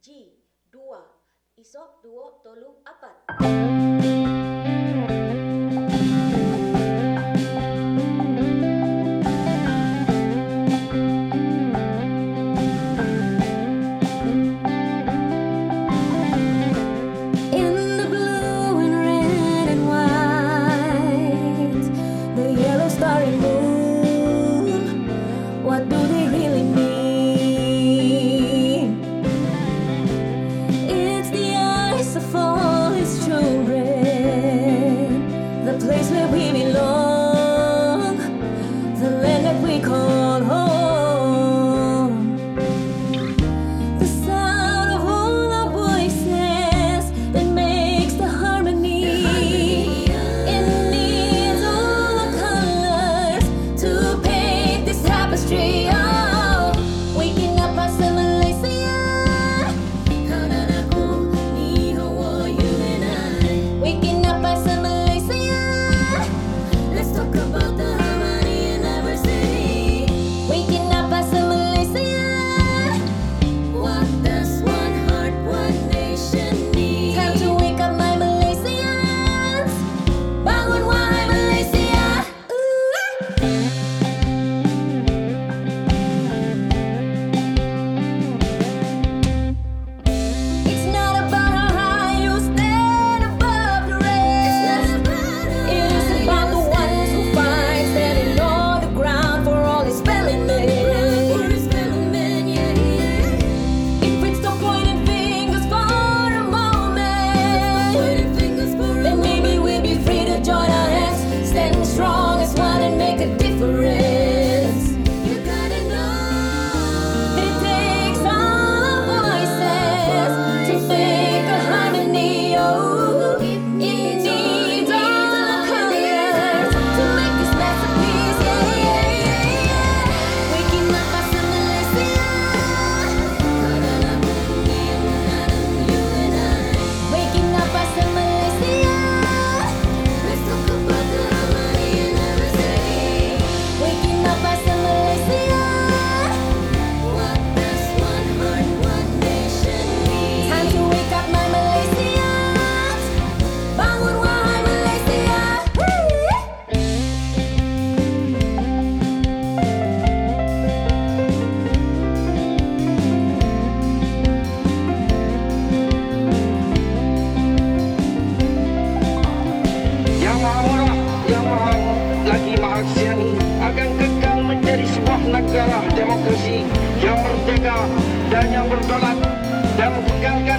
Ji, dua, isok duo tolu apat. What do they really mean? It's the eyes of all his children, the place where we belong, the land that we call home. The sound of all our voices that makes the harmony. It needs all the colors to paint this tapestry. Oh, waking up as a Malaysia. Kaunan aku, ni hawa, you and I. Waking up as a Malaysia. Let's talk about the harmony in our city. Waking up as a Malaysia. What does one heart, one nation need? Time to wake up, my Malaysians. Bangun wahai Malaysia. It's not about how high you stand above the rest. It is about the ones who fight, standing on the ground for all his fellow men. If we stop pointing fingers for a moment, then maybe we'll be free to join our hands, stand strong as one and make a difference. You gotta know that it takes all our voices to make a harmony. Oh, it needs all our colors to make this masterpiece. Yeah, yeah, yeah, yeah. Waking up as a Malaysia. Kaunan aku, ni Adam, you and I. Waking up as a Malaysia. Let's talk about the harmony in our city. Waking up as a Malaysia. What does one heart, one nation need? Time to wake up, my Malaysians. Bangun wahai Malaysia. Yang Maha Murah, Yang Maha lagi Maha Siani akan kekal menjadi sebuah negara demokrasi yang merdeka dan yang berdaulat dan mengkekalkan